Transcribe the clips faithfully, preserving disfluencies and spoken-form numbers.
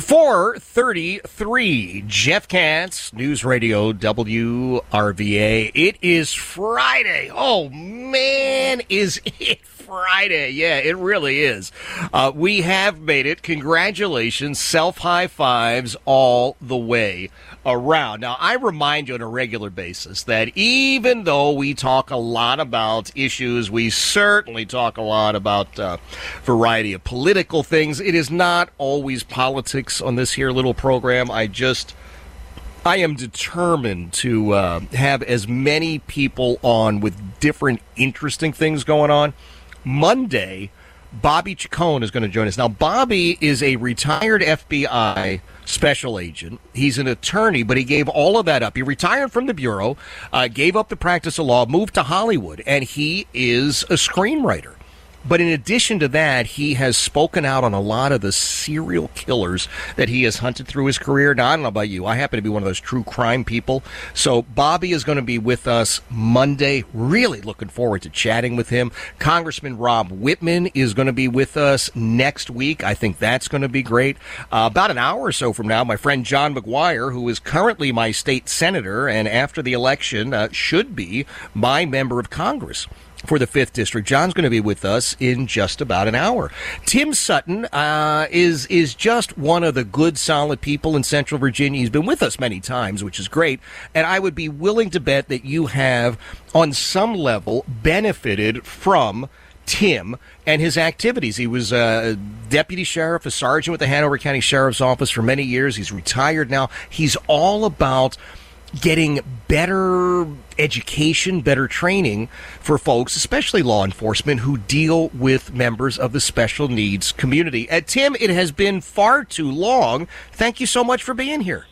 four thirty-three, Jeff Katz, News Radio W R V A. It is Friday. Oh, man, is it Friday. Yeah, it really is. Uh, we have made it. Congratulations. Self-high fives all the way around. Now, I remind you on a regular basis that even though we talk a lot about issues, we certainly talk a lot about a uh, variety of political things. It is not always politics on this here little program. I just... I am determined to uh, have as many people on with different interesting things going on. Monday, Bobby Chacon is going to join us. Now, Bobby is a retired F B I special agent. He's an attorney, but he gave all of that up. He retired from the Bureau, uh, gave up the practice of law, moved to Hollywood, and he is a screenwriter. But in addition to that, he has spoken out on a lot of the serial killers that he has hunted through his career. Now, I don't know about you. I happen to be one of those true crime people. So Bobby is going to be with us Monday. Really looking forward to chatting with him. Congressman Rob Whitman is going to be with us next week. I think that's going to be great. Uh, about an hour or so from now, my friend John McGuire, who is currently my state senator and after the election uh, should be my member of Congress for the fifth District. John's going to be with us in just about an hour. Tim Sutton uh, is is just one of the good, solid people in Central Virginia. He's been with us many times, which is great. And I would be willing to bet that you have, on some level, benefited from Tim and his activities. He was a deputy sheriff, a sergeant with the Hanover County Sheriff's Office for many years. He's retired now. He's all about getting better education, better training for folks, especially law enforcement, who deal with members of the special needs community. Uh, Tim, it has been far too long. Thank you so much for being here.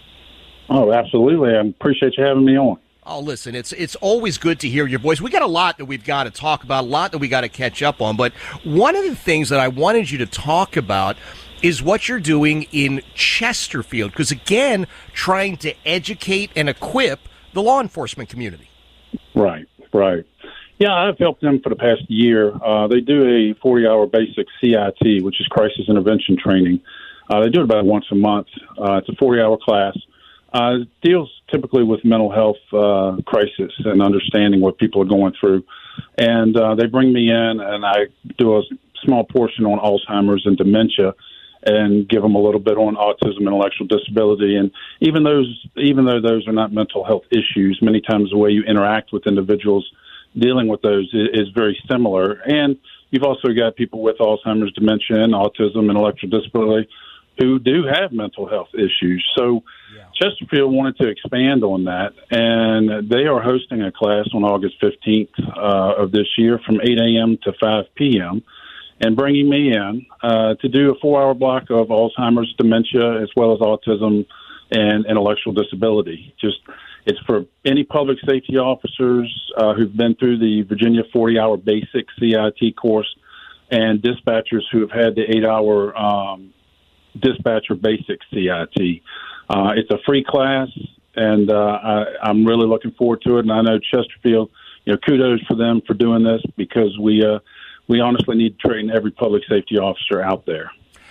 Oh, absolutely. I appreciate you having me on. Oh, listen, it's it's always good to hear your voice. We got a lot that we've got to talk about, a lot that we got to catch up on. But one of the things that I wanted you to talk about is what you're doing in Chesterfield, because, again, trying to educate and equip the law enforcement community. Right, right. Yeah, I've helped them for the past year. Uh, they do a forty-hour basic C I T, which is crisis intervention training. Uh, they do it about once a month. Uh, it's a forty-hour class. Uh, it deals typically with mental health uh, crisis and understanding what people are going through. And uh, they bring me in, and I do a small portion on Alzheimer's and dementia, and give them a little bit on autism, intellectual disability. And even those, even though those are not mental health issues, many times the way you interact with individuals dealing with those is, is very similar. And you've also got people with Alzheimer's, dementia, and autism, intellectual disability who do have mental health issues. So yeah. Chesterfield wanted to expand on that, and they are hosting a class on August fifteenth uh, of this year from eight a.m. to five p.m., and bringing me in uh, to do a four-hour block of Alzheimer's, dementia, as well as autism and intellectual disability. Just it's for any public safety officers uh, who've been through the Virginia forty-hour basic C I T course, and dispatchers who have had the eight-hour um, dispatcher basic C I T. Uh, it's a free class, and uh, I, I'm really looking forward to it. And I know Chesterfield, you know, kudos for them for doing this, because we uh, we honestly need to train every public safety officer out there.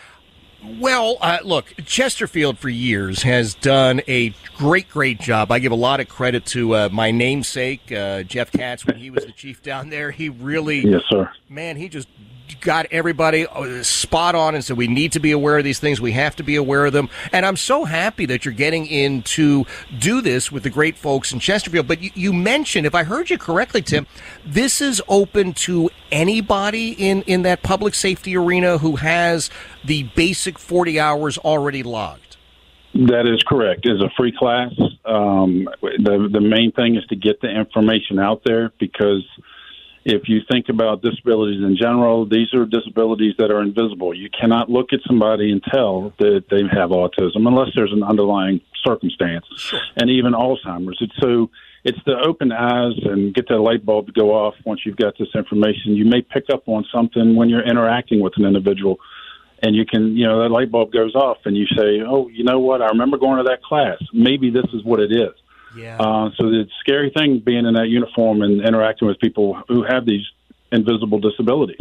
Well, uh, look, Chesterfield for years has done a great, great job. I give a lot of credit to uh, my namesake, uh, Jeff Katz, when he was the chief down there. He really, yes, sir. Man, he just got everybody spot on and said we need to be aware of these things. We have to be aware of them. And I'm so happy that you're getting in to do this with the great folks in Chesterfield. But you, you mentioned, if I heard you correctly, Tim, this is open to anybody in, in that public safety arena who has the basic forty hours already logged. That is correct. It's a free class. Um, the, the main thing is to get the information out there, because if you think about disabilities in general, these are disabilities that are invisible. You cannot look at somebody and tell that they have autism unless there's an underlying circumstance, sure. And even Alzheimer's. It's so it's to open eyes and get that light bulb to go off once you've got this information. You may pick up on something when you're interacting with an individual, and you can, you know, that light bulb goes off, and you say, oh, you know what, I remember going to that class. Maybe this is what it is. Yeah. Uh, so the scary thing being in that uniform and interacting with people who have these invisible disabilities.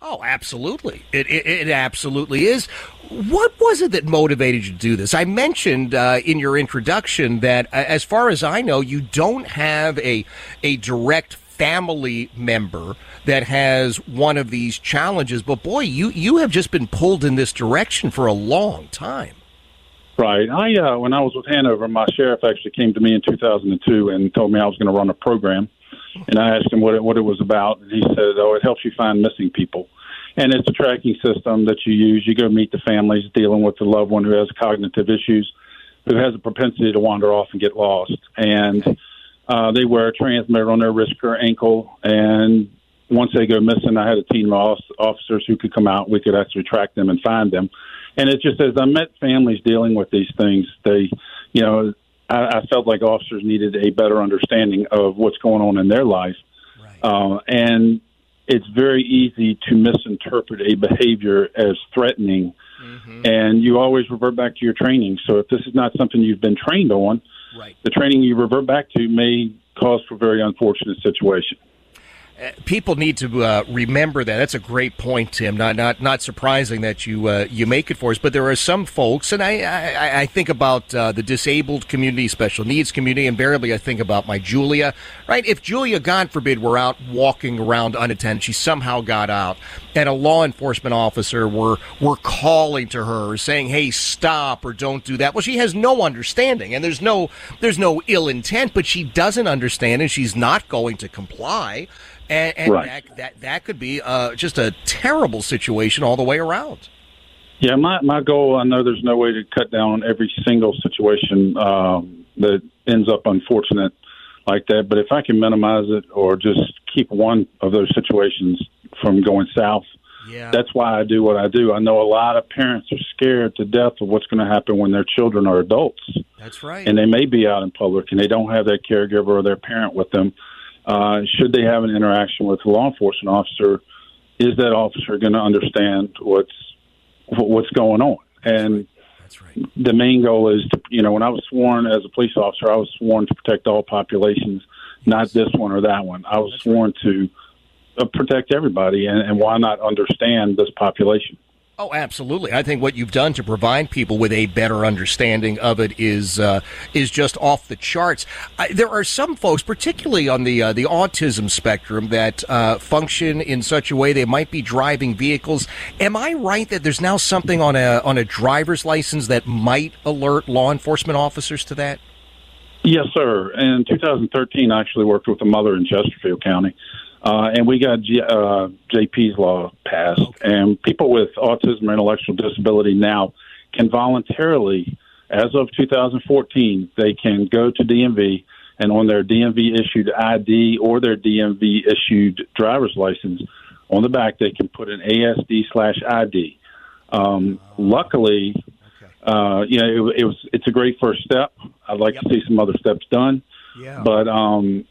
Oh, absolutely. It, it, it absolutely is. What was it that motivated you to do this? I mentioned uh, in your introduction that, uh, as far as I know, you don't have a a direct family member that has one of these challenges. But, boy, you, you have just been pulled in this direction for a long time. Right. I uh, when I was with Hanover, my sheriff actually came to me in two thousand two and told me I was going to run a program. And I asked him what it, what it was about, and he said, oh, it helps you find missing people. And it's a tracking system that you use. You go meet the families dealing with the loved one who has cognitive issues, who has a propensity to wander off and get lost. And uh, they wear a transmitter on their wrist or ankle, and once they go missing, I had a team of officers who could come out. We could actually track them and find them. And it just as I met families dealing with these things, they, you know, I, I felt like officers needed a better understanding of what's going on in their life. Right. Uh, and it's very easy to misinterpret a behavior as threatening. Mm-hmm. And you always revert back to your training. So if this is not something you've been trained on, right, the training you revert back to may cause for a very unfortunate situation. Uh, people need to uh, remember that. That's a great point, Tim. Not not not surprising that you uh, you make it for us. But there are some folks, and I I, I think about uh, the disabled community, special needs community. Invariably, I think about my Julia. Right? If Julia, God forbid, were out walking around unattended, she somehow got out, and a law enforcement officer were were calling to her, saying, "Hey, stop," or "Don't do that." Well, she has no understanding, and there's no there's no ill intent, but she doesn't understand, and she's not going to comply. And, and right. that, that that could be uh, just a terrible situation all the way around. Yeah, my, my goal, I know there's no way to cut down on every single situation um, that ends up unfortunate like that, but if I can minimize it or just keep one of those situations from going south, yeah. That's why I do what I do. I know a lot of parents are scared to death of what's going to happen when their children are adults. That's right. And they may be out in public and they don't have their caregiver or their parent with them. Uh, should they have an interaction with a law enforcement officer, is that officer going to understand what's what's going on? And That's right. That's right. The main goal is to, you know, when I was sworn as a police officer, I was sworn to protect all populations, yes. not this one or that one. I was That's sworn right. to uh, protect everybody, and, and why not understand this population? Oh, absolutely. I think what you've done to provide people with a better understanding of it is uh, is just off the charts. I, there are some folks, particularly on the uh, the autism spectrum, that uh, function in such a way they might be driving vehicles. Am I right that there's now something on a on a driver's license that might alert law enforcement officers to that? Yes, sir. In two thousand thirteen, I actually worked with a mother in Chesterfield County. Uh, and we got G, uh, J P's law passed, okay. and people with autism or intellectual disability now can voluntarily, as of two thousand fourteen, they can go to D M V, and on their D M V-issued I D or their D M V-issued driver's license, on the back they can put an A S D slash I D. Um, oh. Luckily, okay. uh, you know, it, it was it's a great first step. I'd like yep. to see some other steps done, yeah. but um,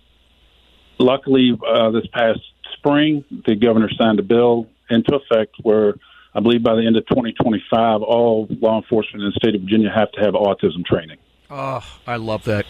luckily, uh, this past spring, the governor signed a bill into effect where I believe by the end of twenty twenty-five, all law enforcement in the state of Virginia have to have autism training. Oh, I love that.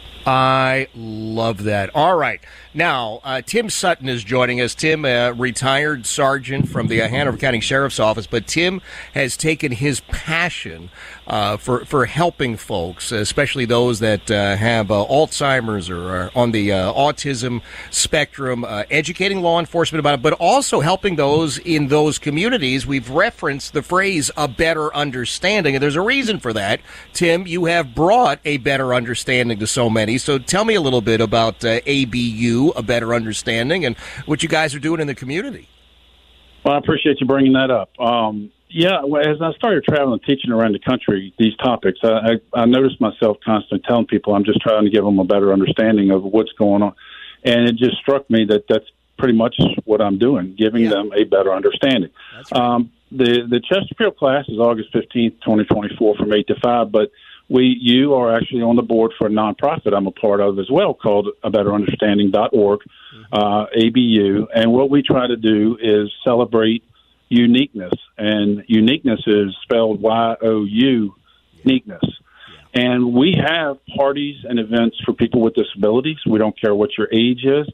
I love that. All right. Now, uh, Tim Sutton is joining us. Tim, a retired sergeant from the uh, Hanover County Sheriff's Office, but Tim has taken his passion uh, for, for helping folks, especially those that uh, have uh, Alzheimer's or are on the uh, autism spectrum, uh, educating law enforcement about it, but also helping those in those communities. We've referenced the phrase, a better understanding, and there's a reason for that. Tim, you have brought a better understanding to so many. So tell me a little bit about uh, A B U, a better understanding, and what you guys are doing in the community. Well, I appreciate you bringing that up. Um, yeah, as I started traveling and teaching around the country these topics, I, I, I noticed myself constantly telling people I'm just trying to give them a better understanding of what's going on. And it just struck me that that's pretty much what I'm doing, giving yeah. them a better understanding. That's right. Um, the, the Chesterfield class is August fifteenth, twenty twenty-four from eight to five, but We, you are actually on the board for a nonprofit I'm a part of as well called a better understanding dot org, mm-hmm. uh, A B U. And what we try to do is celebrate uniqueness. And uniqueness is spelled Y O U, uniqueness. Yeah. And we have parties and events for people with disabilities. We don't care what your age is.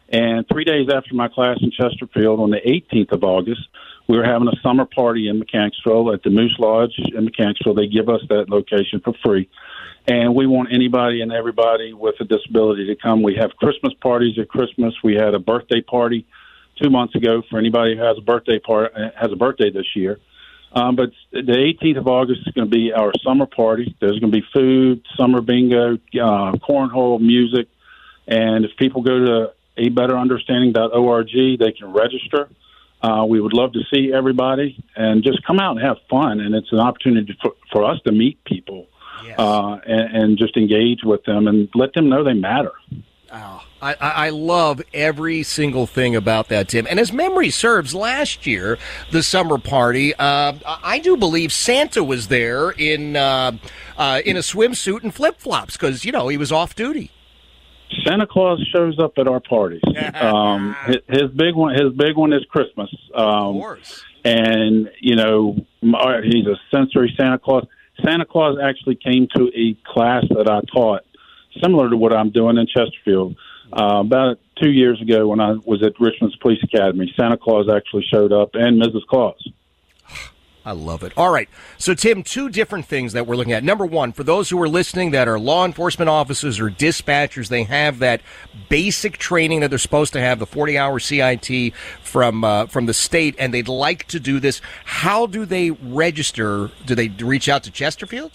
And three days after my class in Chesterfield, on the eighteenth of August, we were having a summer party in Mechanicsville at the Moose Lodge in Mechanicsville. They give us that location for free. And we want anybody and everybody with a disability to come. We have Christmas parties at Christmas. We had a birthday party two months ago for anybody who has a birthday part has a birthday this year. Um, but the eighteenth of August is going to be our summer party. There's going to be food, summer bingo, uh, cornhole, music. And if people go to a better understanding dot org, they can register. Uh, we would love to see everybody and just come out and have fun. And it's an opportunity for, for us to meet people. Yes. Uh, and, and just engage with them and let them know they matter. Oh, I, I love every single thing about that, Tim. And as memory serves, last year, the summer party, uh, I do believe Santa was there in uh, uh, in a swimsuit and flip-flops because, you know, he was off duty. Santa Claus shows up at our parties. um, his, his big one, his big one is Christmas. Um, of course. And, you know, he's a sensory Santa Claus. Santa Claus actually came to a class that I taught, similar to what I'm doing in Chesterfield, uh, about two years ago when I was at Richmond's Police Academy. Santa Claus actually showed up, and Missus Claus. I love it. All right. So, Tim, two different things that we're looking at. Number one, for those who are listening that are law enforcement officers or dispatchers, they have that basic training that they're supposed to have, the forty-hour C I T from uh, from the state, and they'd like to do this. How do they register? Do they reach out to Chesterfield?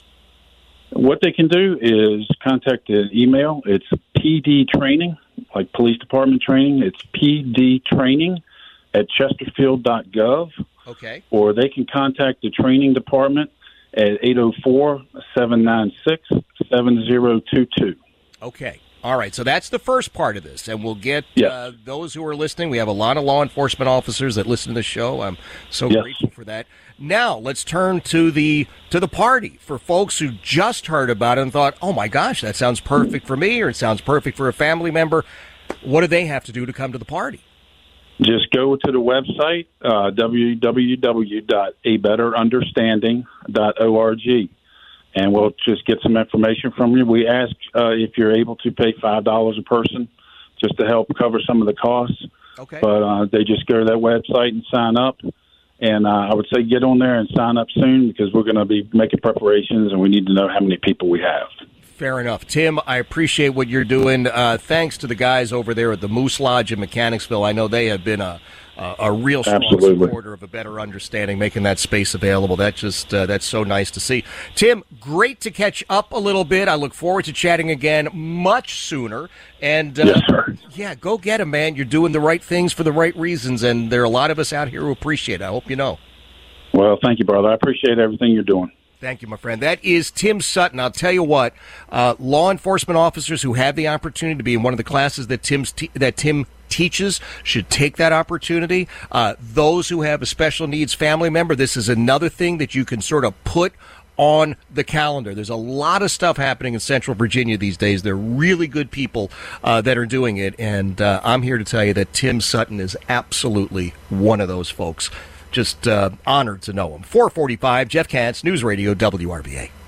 What they can do is contact an email. It's P D training, like police department training. It's P D training at chesterfield dot gov. Okay. Or they can contact the training department at eight oh four, seven nine six, seven oh two two. Okay. All right. So that's the first part of this. And we'll get yes. uh, those who are listening. We have a lot of law enforcement officers that listen to the show. I'm so yes. grateful for that. Now, let's turn to the to the party for folks who just heard about it and thought, oh, my gosh, that sounds perfect for me or it sounds perfect for a family member. What do they have to do to come to the party? Just go to the website, uh, w w w dot a better understanding dot org, and we'll just get some information from you. We ask uh, if you're able to pay five dollars a person just to help cover some of the costs. Okay. But uh, they just go to that website and sign up. And uh, I would say get on there and sign up soon because we're going to be making preparations and we need to know how many people we have. Fair enough. Tim, I appreciate what you're doing. Uh, thanks to the guys over there at the Moose Lodge in Mechanicsville. I know they have been a a, a real strong Absolutely. supporter of a better understanding, making that space available. That just uh, that's so nice to see. Tim, great to catch up a little bit. I look forward to chatting again much sooner. And uh, yes, sir. Yeah, go get him, man. You're doing the right things for the right reasons, and there are a lot of us out here who appreciate it. I hope you know. Well, thank you, brother. I appreciate everything you're doing. Thank you, my friend. That is Tim Sutton. I'll tell you what, uh, law enforcement officers who have the opportunity to be in one of the classes that Tim's te- that Tim teaches should take that opportunity. Uh, those who have a special needs family member, this is another thing that you can sort of put on the calendar. There's a lot of stuff happening in Central Virginia these days. They're really good people uh, that are doing it, and uh, I'm here to tell you that Tim Sutton is absolutely one of those folks. Just uh, honored to know him. four forty-five, Jeff Katz, News Radio W R V A.